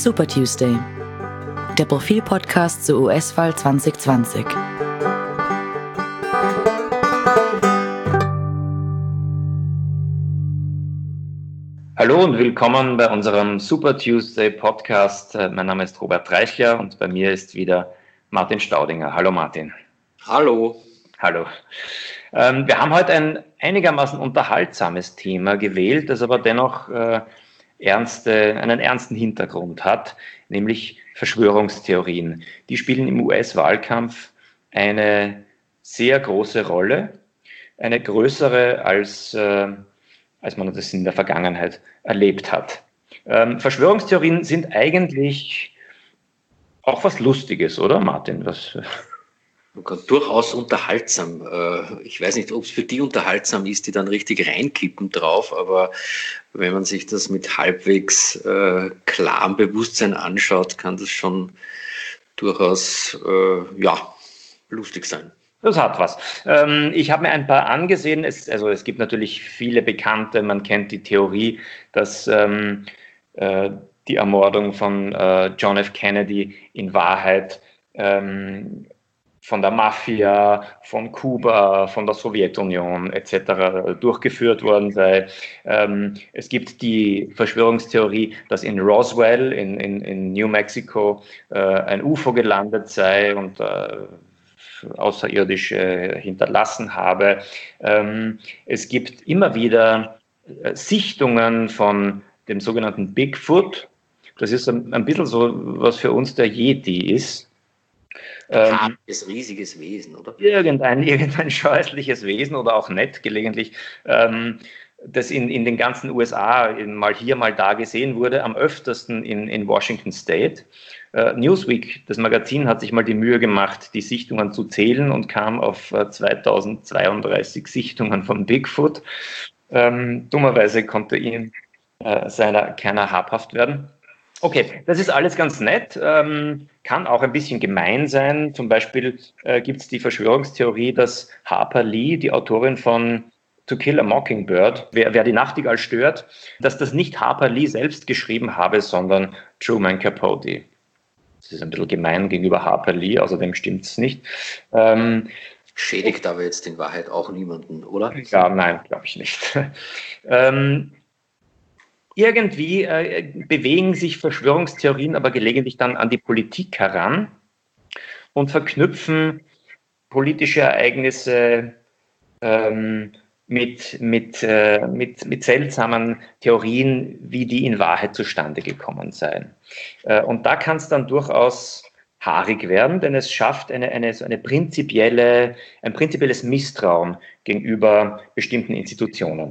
Super Tuesday, der Profil-Podcast zur US-Wahl 2020. Hallo und willkommen bei unserem Super Tuesday Podcast. Mein Name ist Robert Reichler und bei mir ist wieder Martin Staudinger. Hallo Martin. Hallo. Hallo. Wir haben heute ein einigermaßen unterhaltsames Thema gewählt, das aber dennoch einen ernsten Hintergrund hat, nämlich Verschwörungstheorien. Die spielen im US-Wahlkampf eine sehr große Rolle, eine größere als man das in der Vergangenheit erlebt hat. Verschwörungstheorien sind eigentlich auch was Lustiges, oder Martin? Durchaus unterhaltsam. Ich weiß nicht, ob es für die unterhaltsam ist, die dann richtig reinkippen drauf, aber wenn man sich das mit halbwegs klarem Bewusstsein anschaut, kann das schon durchaus lustig sein. Das hat was. Ich habe mir ein paar angesehen. Es gibt natürlich viele Bekannte. Man kennt die Theorie, dass die Ermordung von John F. Kennedy in Wahrheit von der Mafia, von Kuba, von der Sowjetunion etc. durchgeführt worden sei. Es gibt die Verschwörungstheorie, dass in Roswell in New Mexico ein UFO gelandet sei und außerirdisch hinterlassen habe. Es gibt immer wieder Sichtungen von dem sogenannten Bigfoot. Das ist ein bisschen so, was für uns der Yeti ist. Ein riesiges Wesen, oder? Irgendein scheußliches Wesen oder auch nett gelegentlich, das in den ganzen USA mal hier, mal da gesehen wurde, am öftersten in Washington State. Newsweek, das Magazin, hat sich mal die Mühe gemacht, die Sichtungen zu zählen und kam auf 2032 Sichtungen von Bigfoot. Dummerweise konnte ihm seiner keiner habhaft werden. Okay, das ist alles ganz nett, kann auch ein bisschen gemein sein. Zum Beispiel gibt es die Verschwörungstheorie, dass Harper Lee, die Autorin von To Kill a Mockingbird, wer die Nachtigall stört, dass das nicht Harper Lee selbst geschrieben habe, sondern Truman Capote. Das ist ein bisschen gemein gegenüber Harper Lee, außerdem stimmt es nicht. Schädigt aber jetzt in Wahrheit auch niemanden, oder? Ja, nein, glaube ich nicht. Irgendwie bewegen sich Verschwörungstheorien aber gelegentlich dann an die Politik heran und verknüpfen politische Ereignisse mit seltsamen Theorien, wie die in Wahrheit zustande gekommen seien. Und da kann es dann durchaus haarig werden, denn es schafft ein prinzipielles Misstrauen gegenüber bestimmten Institutionen.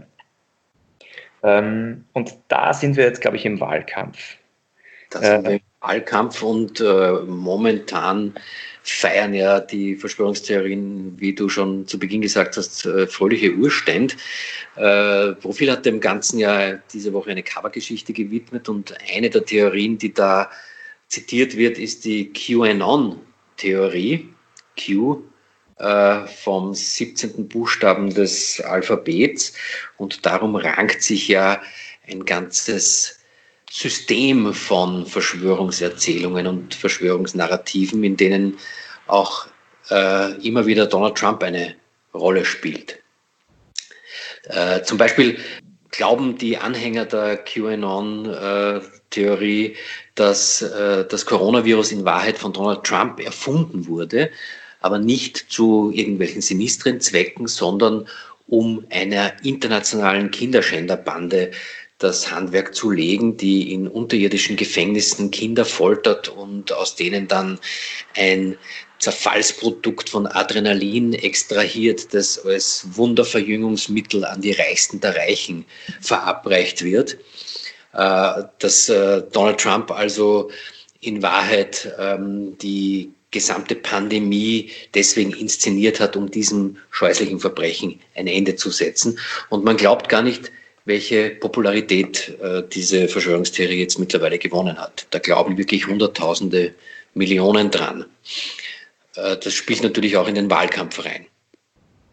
Und da sind wir jetzt, glaube ich, im Wahlkampf. Da sind wir im Wahlkampf und momentan feiern ja die Verschwörungstheorien, wie du schon zu Beginn gesagt hast, fröhliche Urständ. Profil hat dem Ganzen ja diese Woche eine Covergeschichte gewidmet und eine der Theorien, die da zitiert wird, ist die QAnon-Theorie. Q vom 17. Buchstaben des Alphabets, und darum rankt sich ja ein ganzes System von Verschwörungserzählungen und Verschwörungsnarrativen, in denen auch immer wieder Donald Trump eine Rolle spielt. Zum Beispiel glauben die Anhänger der QAnon-Theorie, dass das Coronavirus in Wahrheit von Donald Trump erfunden wurde, aber nicht zu irgendwelchen sinistren Zwecken, sondern um einer internationalen Kinderschänderbande das Handwerk zu legen, die in unterirdischen Gefängnissen Kinder foltert und aus denen dann ein Zerfallsprodukt von Adrenalin extrahiert, das als Wunderverjüngungsmittel an die Reichsten der Reichen verabreicht wird. Dass Donald Trump also in Wahrheit die gesamte Pandemie deswegen inszeniert hat, um diesem scheußlichen Verbrechen ein Ende zu setzen. Und man glaubt gar nicht, welche Popularität diese Verschwörungstheorie jetzt mittlerweile gewonnen hat. Da glauben wirklich Hunderttausende, Millionen dran. Das spielt natürlich auch in den Wahlkampf rein.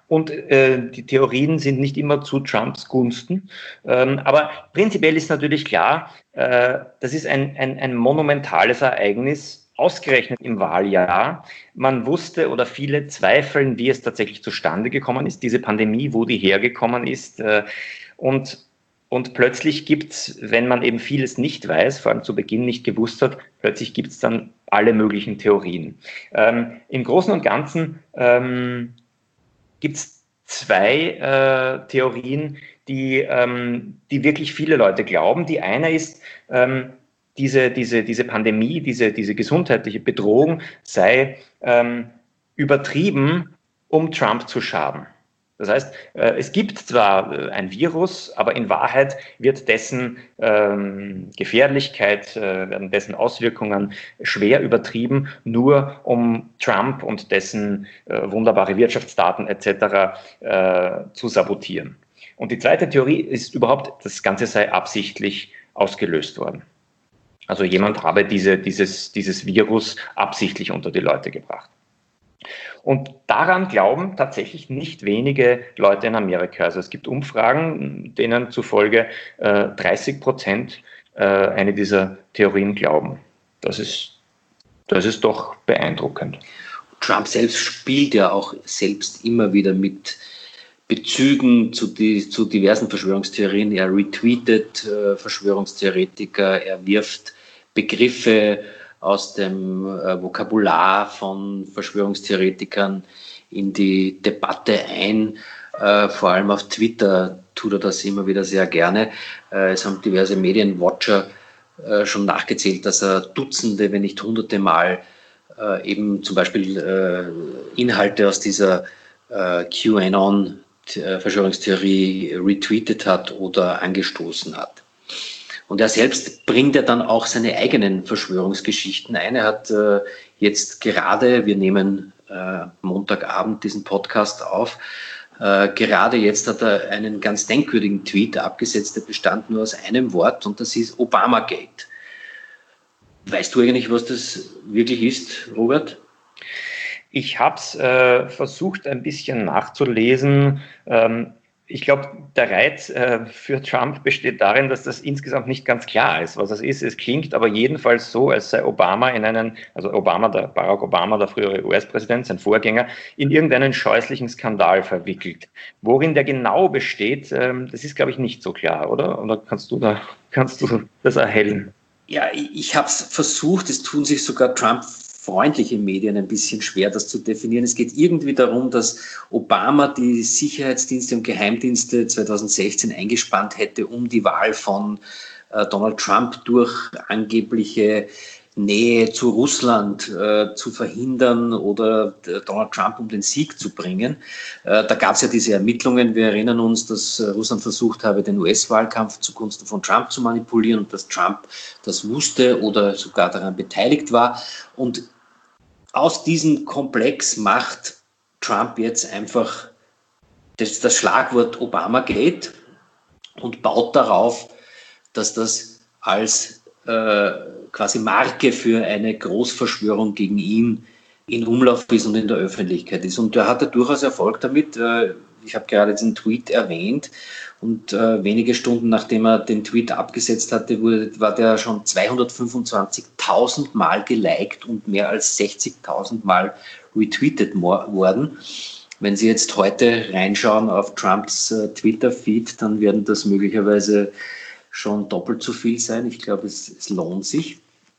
und die Theorien sind nicht immer zu Trumps Gunsten. Aber prinzipiell ist natürlich klar, das ist ein monumentales Ereignis, ausgerechnet im Wahljahr. Man wusste oder viele zweifeln, wie es tatsächlich zustande gekommen ist, diese Pandemie, wo die hergekommen ist. Und plötzlich gibt es, wenn man eben vieles nicht weiß, vor allem zu Beginn nicht gewusst hat, plötzlich gibt es dann alle möglichen Theorien. Im Großen und Ganzen gibt es zwei Theorien, die wirklich viele Leute glauben. Die eine ist, diese Pandemie, diese gesundheitliche Bedrohung sei übertrieben, um Trump zu schaden. Das heißt, es gibt zwar ein Virus, aber in Wahrheit wird dessen Gefährlichkeit, werden dessen Auswirkungen schwer übertrieben, nur um Trump und dessen wunderbare Wirtschaftsdaten etc. Zu sabotieren. Und die zweite Theorie ist überhaupt, das Ganze sei absichtlich ausgelöst worden. Also jemand habe dieses Virus absichtlich unter die Leute gebracht. Und daran glauben tatsächlich nicht wenige Leute in Amerika. Also es gibt Umfragen, denen zufolge 30% eine dieser Theorien glauben. Das ist doch beeindruckend. Trump selbst spielt ja auch selbst immer wieder mit Bezügen zu diversen Verschwörungstheorien. Er retweetet Verschwörungstheoretiker, er wirft Begriffe aus dem Vokabular von Verschwörungstheoretikern in die Debatte ein. Vor allem auf Twitter tut er das immer wieder sehr gerne. Es haben diverse Medienwatcher schon nachgezählt, dass er Dutzende, wenn nicht Hunderte Mal eben zum Beispiel Inhalte aus dieser QAnon-Verschwörungstheorie retweetet hat oder angestoßen hat. Und er selbst bringt ja dann auch seine eigenen Verschwörungsgeschichten ein. Er hat jetzt gerade, wir nehmen Montagabend diesen Podcast auf, gerade jetzt hat er einen ganz denkwürdigen Tweet abgesetzt, der bestand nur aus einem Wort und das ist Obamagate. Weißt du eigentlich, was das wirklich ist, Robert? Ich habe es versucht, ein bisschen nachzulesen. Ich glaube, der Reiz für Trump besteht darin, dass das insgesamt nicht ganz klar ist, was es ist. Es klingt aber jedenfalls so, als sei Obama Barack Obama, der frühere US-Präsident, sein Vorgänger, in irgendeinen scheußlichen Skandal verwickelt. Worin der genau besteht, das ist, glaube ich, nicht so klar, oder? Oder kannst du das erhellen? Ja, ich habe es versucht, es tun sich sogar Trump-freundliche Medien ein bisschen schwer, das zu definieren. Es geht irgendwie darum, dass Obama die Sicherheitsdienste und Geheimdienste 2016 eingespannt hätte, um die Wahl von Donald Trump durch angebliche Nähe zu Russland zu verhindern oder Donald Trump um den Sieg zu bringen. Da gab es ja diese Ermittlungen. Wir erinnern uns, dass Russland versucht habe, den US-Wahlkampf zugunsten von Trump zu manipulieren und dass Trump das wusste oder sogar daran beteiligt war. Und aus diesem Komplex macht Trump jetzt einfach das Schlagwort Obamagate und baut darauf, dass das als quasi Marke für eine Großverschwörung gegen ihn in Umlauf ist und in der Öffentlichkeit ist. Und er hatte durchaus Erfolg damit. Ich habe gerade diesen Tweet erwähnt und wenige Stunden nachdem er den Tweet abgesetzt hatte, war der schon 225.000 Mal geliked und mehr als 60.000 Mal retweetet worden. Wenn Sie jetzt heute reinschauen auf Trumps Twitter-Feed, dann werden das möglicherweise schon doppelt so viel sein. Ich glaube, es lohnt sich.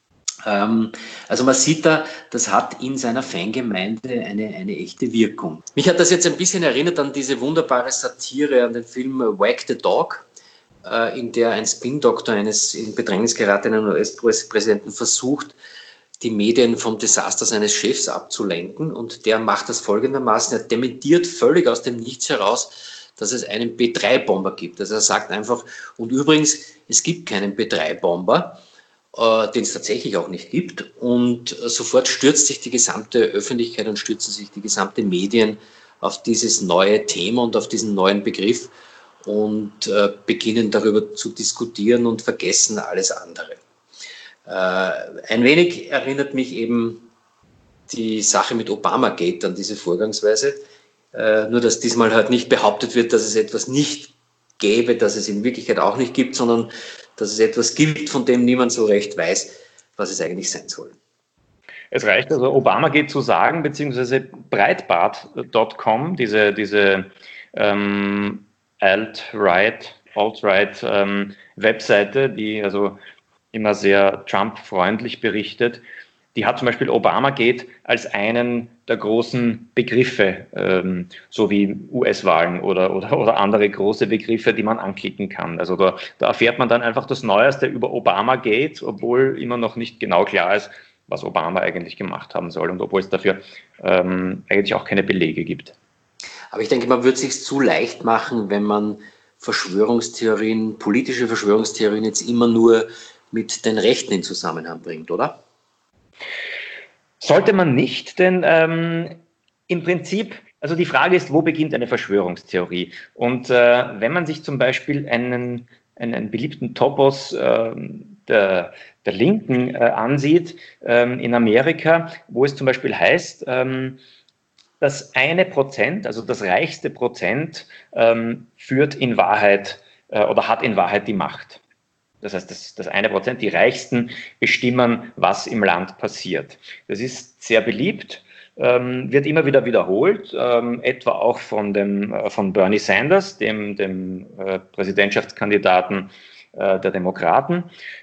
Also man sieht da, das hat in seiner Fangemeinde eine echte Wirkung. Mich hat das jetzt ein bisschen erinnert an diese wunderbare Satire, an den Film Wag the Dog, in der ein Spin-Doktor eines in Bedrängnis geratenen US-Präsidenten versucht, die Medien vom Desaster seines Chefs abzulenken. Und der macht das folgendermaßen, er dementiert völlig aus dem Nichts heraus, dass es einen B3-Bomber gibt. Also er sagt einfach, und übrigens, es gibt keinen B3-Bomber, den es tatsächlich auch nicht gibt. Und sofort stürzt sich die gesamte Öffentlichkeit und stürzen sich die gesamte Medien auf dieses neue Thema und auf diesen neuen Begriff und beginnen darüber zu diskutieren und vergessen alles andere. Ein wenig erinnert mich eben die Sache mit Obamagate an diese Vorgangsweise. Nur dass diesmal halt nicht behauptet wird, dass es etwas nicht gäbe, das es in Wirklichkeit auch nicht gibt, sondern dass es etwas gibt, von dem niemand so recht weiß, was es eigentlich sein soll. Es reicht also, Obamagate zu sagen, beziehungsweise Breitbart.com, diese Alt-Right Webseite, die also immer sehr Trump-freundlich berichtet, die hat zum Beispiel Obamagate als einen der großen Begriffe, so wie US-Wahlen oder andere große Begriffe, die man anklicken kann. Also da erfährt man dann einfach das Neueste über Obamagate, obwohl immer noch nicht genau klar ist, was Obama eigentlich gemacht haben soll und obwohl es dafür eigentlich auch keine Belege gibt. Aber ich denke, man würde es sich zu leicht machen, wenn man politische Verschwörungstheorien jetzt immer nur mit den Rechten in Zusammenhang bringt, oder? Sollte man nicht, denn im Prinzip, also die Frage ist, wo beginnt eine Verschwörungstheorie? Und wenn man sich zum Beispiel einen beliebten Topos der Linken ansieht in Amerika, wo es zum Beispiel heißt, das 1%, also das reichste Prozent, führt in Wahrheit oder hat in Wahrheit die Macht. Das heißt, das 1%, die Reichsten bestimmen, was im Land passiert. Das ist sehr beliebt, wird immer wieder wiederholt, etwa auch von Bernie Sanders, dem Präsidentschaftskandidaten der Demokraten.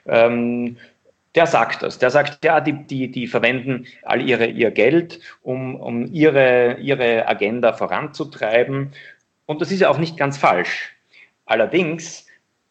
Der sagt das. Der sagt, ja, die verwenden all ihr Geld, um ihre Agenda voranzutreiben. Und das ist ja auch nicht ganz falsch. Allerdings,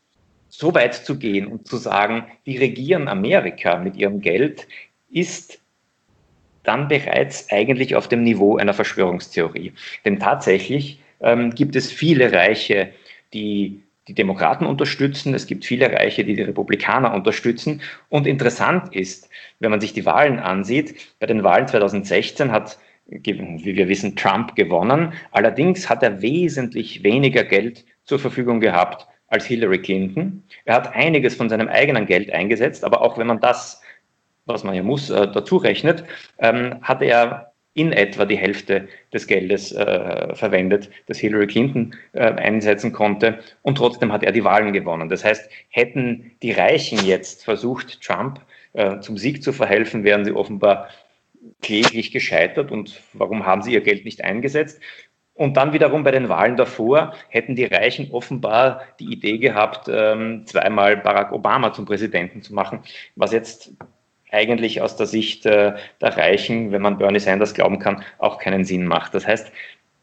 so weit zu gehen und zu sagen, die regieren Amerika mit ihrem Geld, ist dann bereits eigentlich auf dem Niveau einer Verschwörungstheorie. Denn tatsächlich gibt es viele Reiche, die Demokraten unterstützen, es gibt viele Reiche, die Republikaner unterstützen. Und interessant ist, wenn man sich die Wahlen ansieht, bei den Wahlen 2016 hat, wie wir wissen, Trump gewonnen. Allerdings hat er wesentlich weniger Geld zur Verfügung gehabt als Hillary Clinton. Er hat einiges von seinem eigenen Geld eingesetzt, aber auch wenn man das, was man ja muss, dazu rechnet, hat er in etwa die Hälfte des Geldes verwendet, das Hillary Clinton einsetzen konnte, und trotzdem hat er die Wahlen gewonnen. Das heißt, hätten die Reichen jetzt versucht, Trump zum Sieg zu verhelfen, wären sie offenbar kläglich gescheitert. Und warum haben sie ihr Geld nicht eingesetzt? Und dann wiederum bei den Wahlen davor hätten die Reichen offenbar die Idee gehabt, zweimal Barack Obama zum Präsidenten zu machen, was jetzt eigentlich aus der Sicht der Reichen, wenn man Bernie Sanders glauben kann, auch keinen Sinn macht. Das heißt,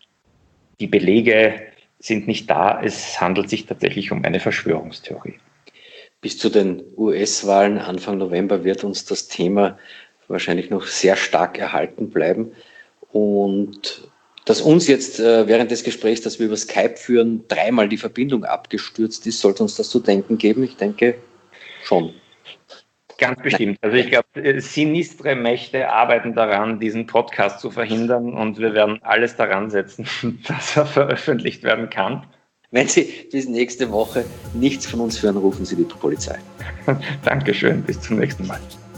die Belege sind nicht da, es handelt sich tatsächlich um eine Verschwörungstheorie. Bis zu den US-Wahlen Anfang November wird uns das Thema wahrscheinlich noch sehr stark erhalten bleiben. Und dass uns jetzt während des Gesprächs, das wir über Skype führen, dreimal die Verbindung abgestürzt ist, sollte uns das zu denken geben? Ich denke schon. Ganz bestimmt. Also ich glaube, sinistre Mächte arbeiten daran, diesen Podcast zu verhindern, und wir werden alles daran setzen, dass er veröffentlicht werden kann. Wenn Sie bis nächste Woche nichts von uns hören, rufen Sie die Polizei. Dankeschön, bis zum nächsten Mal.